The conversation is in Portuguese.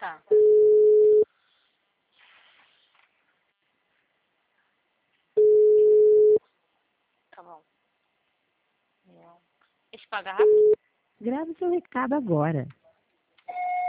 Tá. Tá bom. Esse paga rápido? Grave seu recado agora.